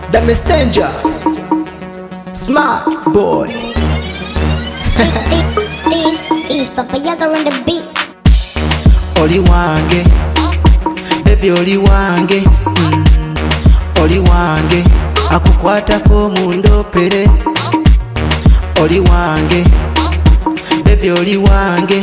The Messenger, Smart Boy. This is Papa Yaga on the beat. Oli wange, baby oli wange, oli wange, akukwatako mundopere. Oli wange, baby oli wange,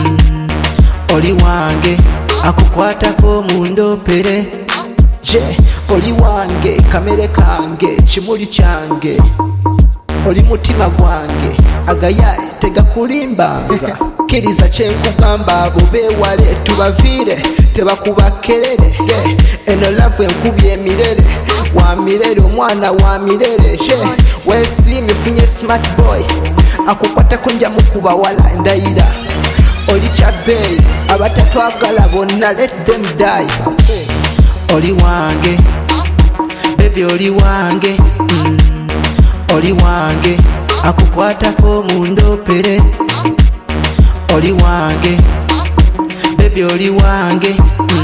oli wange, akukwatako mundopere. Je, oli wange, kamere kange, chimuli change. Oli mutima gwange, agayaye tegakulimbanga. Kiriza kyenkugamba abo bewale tubavire tebakubakerere. Eno love enkubye emirere wa mirere omwana wa mirere. Wesimye funye smart boy akukwatako nja mukuba wala ndayira. Oli kyabeeyi abatatwagala bonna let them die. Oli wange, baby oli wange, oli wange, akukwatako mundopere. Oli wange, baby oli wange,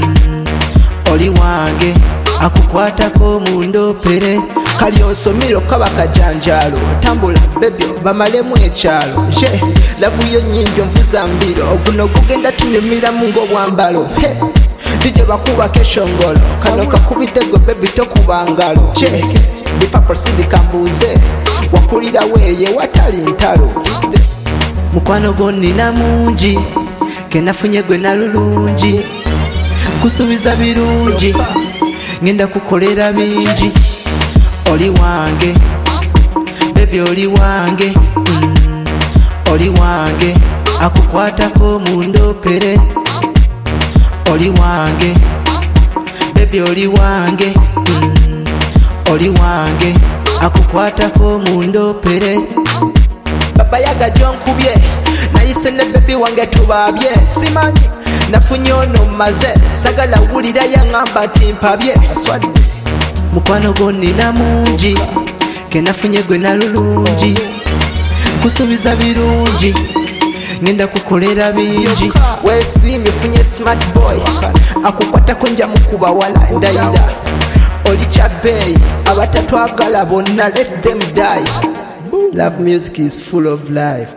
oli wange, akukwatako mundopere. Kali onsomiro kaba kajanjalo, tambula baby bamalemu ekyalo. Lavu yo nyingi onvuza mbiro, guno gugenda tunyumira mungo bwambalo. Dije bakuba keshongolo, kano kakubite gwe baby tokubangalo. Bifa prosidi kambuze, wakulira weye watali ntalo. Mukwano gonnina mungi, kenafunye gwe nalulungi. Kusubiza birungi, ngenda kukolera bingi. Oli wange, baby oli wange, oli wange, akukwatako mundopere. Oli wange, baby oli wange, oli wange, akukwatako mundopere. Papa Yaga jonkubye, nayise ne baby wange tubabye. Simanyi nafunye ono maze, sagala wulira yaŋŋamba timpabye. Mukwano gonnina mungi, kenafunye gwe nalulungi. Kusubiza birungi, ngenda kukolera bingi. Wesimye funye smart boy akukwatako nja mukuba wala ndayira. Oli kyabeeyi abatatwagala bonna let them die. Love music is full of life.